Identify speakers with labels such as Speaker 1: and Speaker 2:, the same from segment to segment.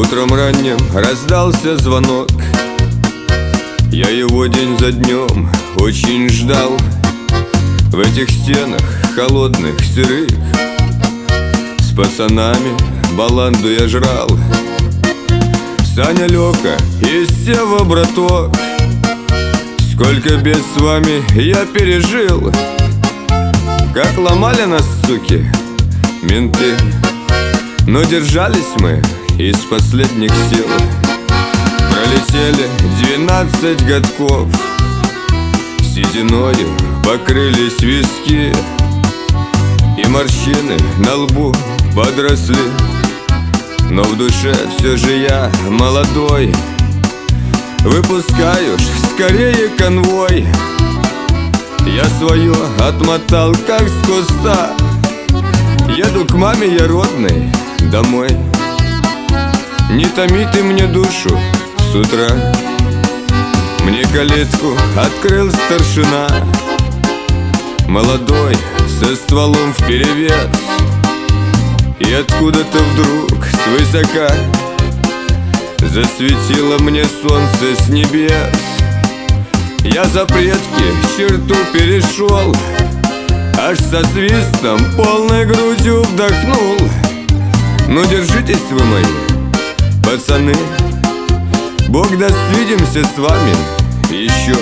Speaker 1: Утром ранним раздался звонок. Я его день за днем очень ждал. В этих стенах холодных, сырых с пацанами баланду я жрал. Саня, Лёка и Сева, браток, сколько бед с вами я пережил. Как ломали нас, суки, менты, но держались мы из последних сил. Пролетели 12 годков, сединою покрылись виски, и морщины на лбу подросли. Но в душе все же я молодой. Выпускаю ж скорее конвой. Я свое отмотал как с куста. Еду к маме я родной домой. Не томи ты мне душу с утра. Мне калитку открыл старшина, молодой, со стволом вперевес. И откуда-то вдруг свысока засветило мне солнце с небес. Я за предки черту перешел, аж со свистом полной грудью вдохнул. Ну держитесь вы мои, пацаны, Бог даст, свидимся с вами еще.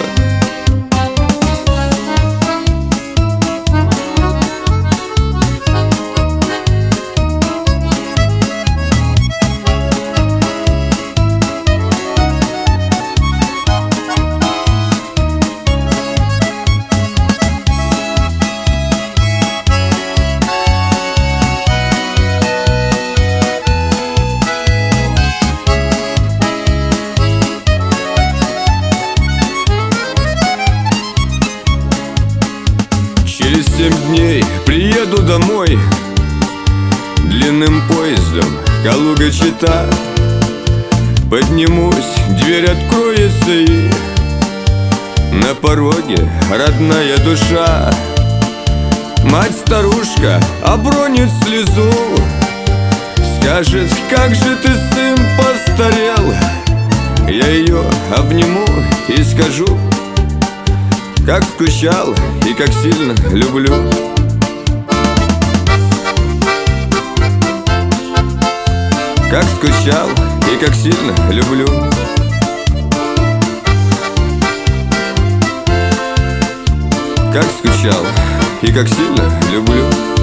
Speaker 1: Через 7 дней приеду домой длинным поездом Калуга-Чита. Поднимусь, дверь откроется, и на пороге родная душа. Мать-старушка обронит слезу, скажет: как же ты, сын, постарел. Я ее обниму и скажу: как скучал и как сильно люблю. Как скучал и как сильно люблю. Как скучал и как сильно люблю.